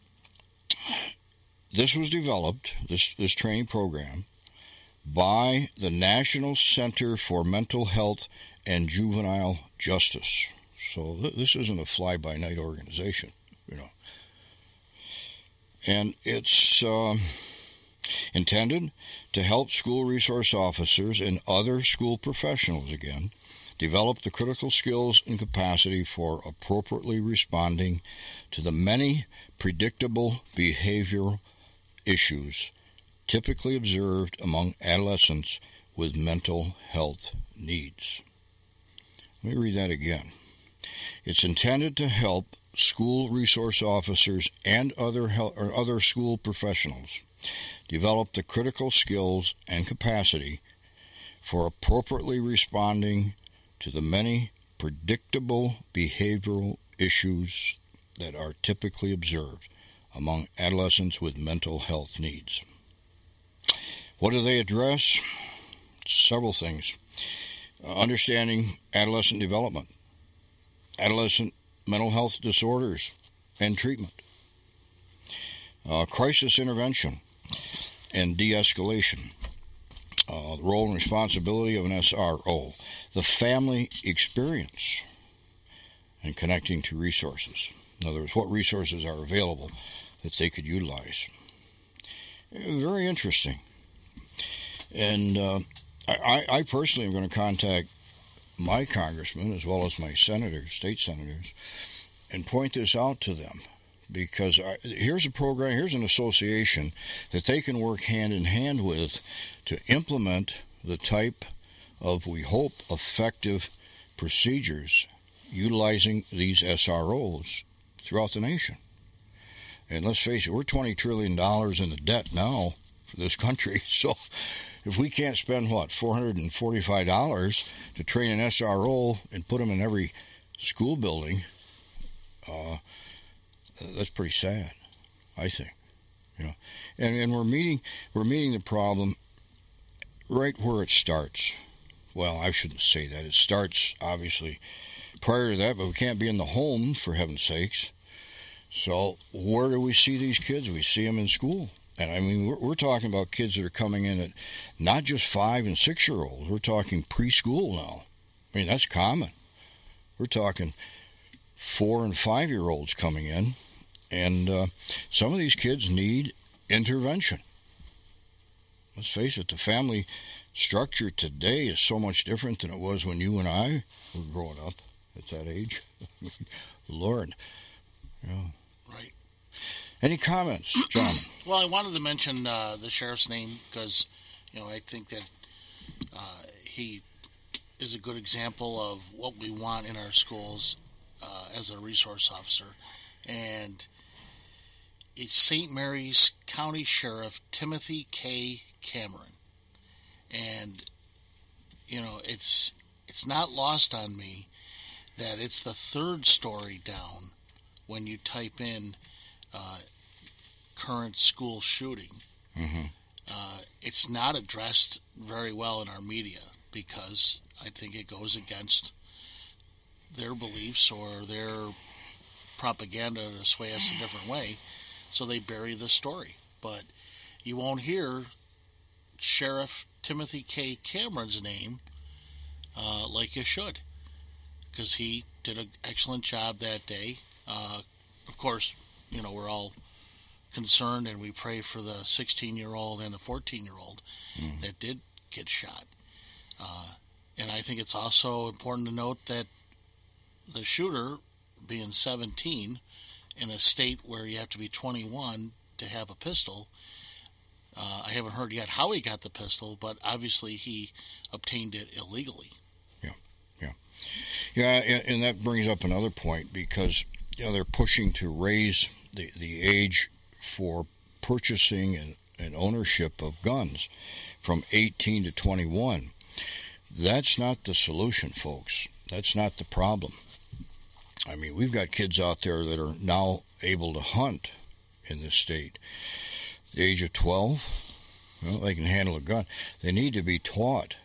this was developed, this, this training program, by the National Center for Mental Health and Juvenile Justice. So th- this isn't a fly-by-night organization, you know. And it's um, intended to help school resource officers and other school professionals, again, develop the critical skills and capacity for appropriately responding to the many predictable behavioral issues typically observed among adolescents with mental health needs. Let me read that again. It's intended to help school resource officers and other health, or other school professionals develop the critical skills and capacity for appropriately responding to the many predictable behavioral issues that are typically observed among adolescents with mental health needs. What do they address? Several things. Uh, understanding adolescent development, adolescent mental health disorders and treatment, uh, crisis intervention and de-escalation, uh, the role and responsibility of an S R O, the family experience, and connecting to resources. In other words, what resources are available that they could utilize. Very interesting. And uh, I, I personally am going to contact my congressman as well as my senators, state senators, and point this out to them. Because I, here's a program, here's an association that they can work hand in hand with to implement the type of, we hope, effective procedures utilizing these S R Os throughout the nation. And let's face it, we're twenty trillion dollars in the debt now for this country. So if we can't spend, what, four hundred forty-five dollars to train an S R O and put them in every school building, uh, that's pretty sad, I think. You know, and and we're meeting we're meeting the problem right where it starts. Well, I shouldn't say that. It starts obviously prior to that, but we can't be in the home, for heaven's sakes. So where do we see these kids? We see them in school. And I mean, we're, we're talking about kids that are coming in at not just five and six year olds. We're talking preschool now. I mean, that's common. We're talking four and five year olds coming in, and uh, some of these kids need intervention. Let's face it, the family structure today is so much different than it was when you and I were growing up at that age. Lord, yeah. Right. Any comments, John? Well, I wanted to mention uh, the sheriff's name because, you know, I think that uh, he is a good example of what we want in our schools uh, as a resource officer. And it's Saint Mary's County Sheriff Timothy K. Cameron. And, you know, it's it's not lost on me that it's the third story down when you type in uh, current school shooting. Mm-hmm. Uh, it's not addressed very well in our media because I think it goes against their beliefs or their propaganda to sway us a different way, so they bury the story. But you won't hear Sheriff Timothy K. Cameron's name uh, like you should, because he did an excellent job that day. Uh, of course, you know, we're all concerned and we pray for the sixteen-year-old and the fourteen-year-old mm. that did get shot. Uh, and I think it's also important to note that the shooter, being seventeen, in a state where you have to be twenty-one to have a pistol, uh, I haven't heard yet how he got the pistol, but obviously he obtained it illegally. Yeah, yeah. Yeah, and, and that brings up another point because, you know, they're pushing to raise the, the age for purchasing and, and ownership of guns from eighteen to twenty-one. That's not the solution, folks. That's not the problem. I mean, we've got kids out there that are now able to hunt in this state. The age of twelve, well, they can handle a gun. They need to be taught,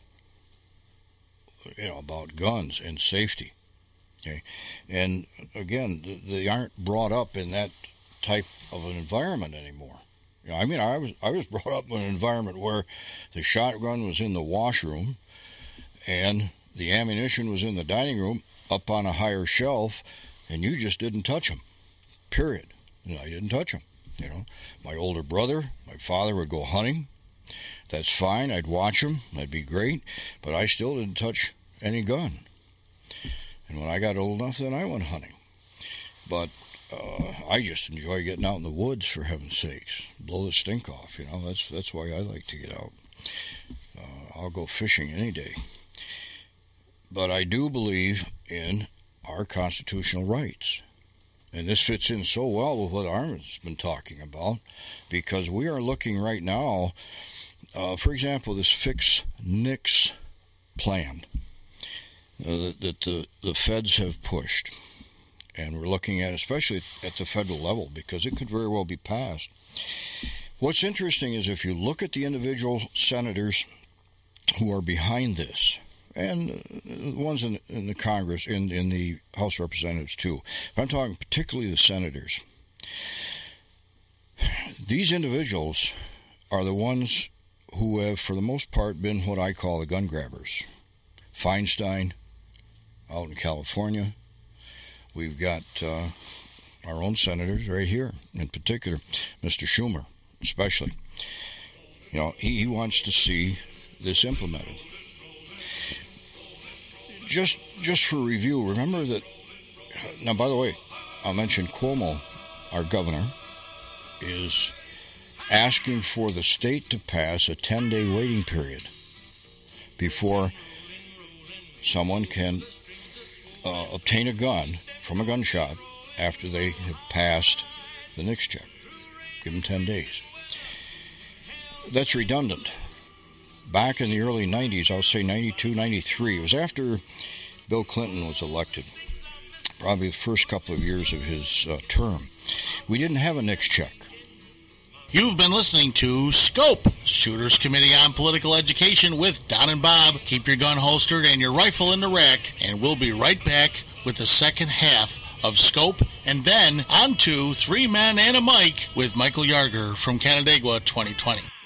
you know, about guns and safety. Okay, and again, they aren't brought up in that type of an environment anymore. You know, I mean, I was I was brought up in an environment where the shotgun was in the washroom, and the ammunition was in the dining room, up on a higher shelf, and you just didn't touch them. Period. And I didn't touch them. You know, my older brother, my father would go hunting. That's fine. I'd watch him. That'd be great. But I still didn't touch any gun. And when I got old enough, then I went hunting. But uh, I just enjoy getting out in the woods, for heaven's sakes. Blow the stink off, you know. That's that's why I like to get out. Uh, I'll go fishing any day. But I do believe in our constitutional rights. And this fits in so well with what Armin's been talking about, because we are looking right now, uh, for example, this Fix N I C S plan uh, that, that the, the feds have pushed. And we're looking at, especially at the federal level, because it could very well be passed. What's interesting is if you look at the individual senators who are behind this, and the ones in, in the Congress, in, in the House of Representatives too, but I'm talking particularly the senators, these individuals are the ones who have, for the most part, been what I call the gun grabbers. Feinstein, out in California. We've got uh, our own senators right here, in particular, Mister Schumer, especially. You know, he, he wants to see this implemented. Just just for review, remember that, now, by the way, I'll mention Cuomo, our governor, is asking for the state to pass a ten-day waiting period before someone can uh, obtain a gun from a gun shop after they have passed the N I C S check. Give them ten days. That's redundant. Back in the early nineties, I'll say ninety-two, ninety-three, it was after Bill Clinton was elected. probably the first couple of years of his uh, term. We didn't have a Nix check. You've been listening to Scope, Shooters Committee on Political Education with Don and Bob. Keep your gun holstered and your rifle in the rack, and we'll be right back with the second half of Scope, and then on to Three Men and a Mic with Michael Yarger from Canandaigua twenty twenty.